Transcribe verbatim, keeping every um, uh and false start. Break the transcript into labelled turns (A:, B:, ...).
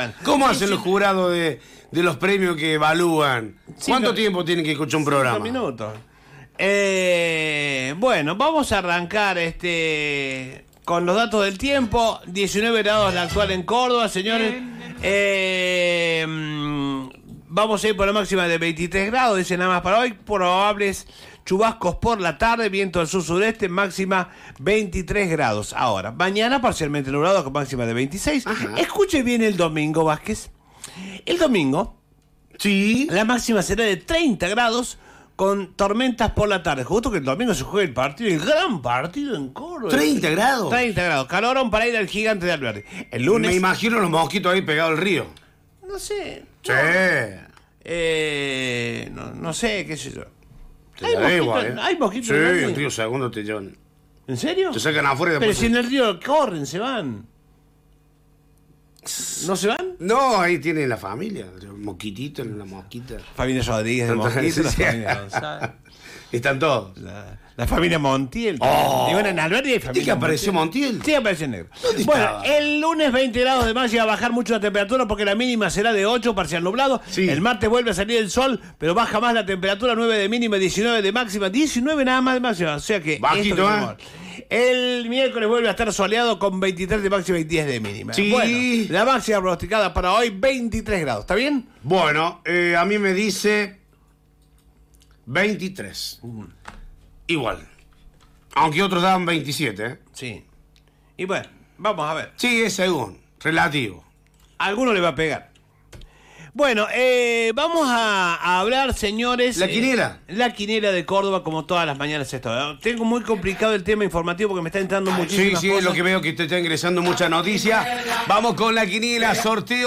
A: Bueno.
B: ¿Cómo hacen los jurados de, de los premios que evalúan? ¿Cuánto
A: Cinco,
B: tiempo tienen que escuchar un programa?
A: Cinco minutos. Eh, bueno, vamos a arrancar este con los datos del tiempo. diecinueve grados la actual en Córdoba, señores. Eh, vamos a ir por la máxima de veintitrés grados, dice nada más para hoy. Probables chubascos por la tarde, viento del sur-sureste, máxima veintitrés grados. Ahora, mañana parcialmente nublado con máxima de veintiséis. Ajá. Escuche bien el domingo, Vázquez. El domingo,
B: sí,
A: la máxima será de treinta grados con tormentas por la tarde. Justo que el domingo se juega el partido, el gran partido en Córdoba.
B: ¿treinta grados?
A: treinta grados. Calorón para ir al Gigante de Alberdi. El lunes...
B: Me imagino los mosquitos ahí pegados al río.
A: No sé.
B: Sí.
A: No, eh, no, no sé, qué sé yo.
B: Hay mosquitos,
A: eh. ¿Hay mosquitos?
B: Sí, en el río Segundo te llevan.
A: ¿En serio?
B: Te sacan afuera y
A: Pero
B: después...
A: si en el río corren, se van. ¿No se van?
B: No, ahí tiene la familia, los mosquititos, la mosquita.
A: Familia Rodríguez de Mosquito, la familia González.
B: Están todos.
A: La, la familia Montiel.
B: Oh.
A: Y bueno, en Alberdi hay familia.
B: ¿Y que apareció Montiel?
A: Montiel? Sí, apareció en negro.
B: ¿Dónde
A: bueno,
B: estaba?
A: el lunes veinte grados de máxima, va a bajar mucho la temperatura porque la mínima será de ocho, parcial nublado.
B: Sí.
A: El martes vuelve a salir el sol, pero baja más la temperatura, nueve de mínima, diecinueve de máxima, diecinueve nada más de máxima. O sea que...
B: Bajito,
A: esto que
B: ¿eh?
A: El miércoles vuelve a estar soleado con veintitrés de máxima y diez de mínima.
B: Sí.
A: Bueno, la máxima pronosticada para hoy, veintitrés grados. ¿Está bien?
B: Bueno, eh, a mí me dice veintitrés. Uh. Igual. Aunque otros daban veintisiete, ¿eh?
A: Sí. Y bueno, vamos a ver.
B: Sí, es según. Relativo.
A: A alguno le va a pegar. Bueno, eh, vamos a, a hablar, señores...
B: ¿La quiniela?
A: Eh, la quiniela de Córdoba, como todas las mañanas esto. Tengo muy complicado el tema informativo porque me está entrando muchísimas
B: Sí, sí,
A: cosas.
B: es lo que veo que te está ingresando mucha noticia. Vamos con la quiniela, sorteo.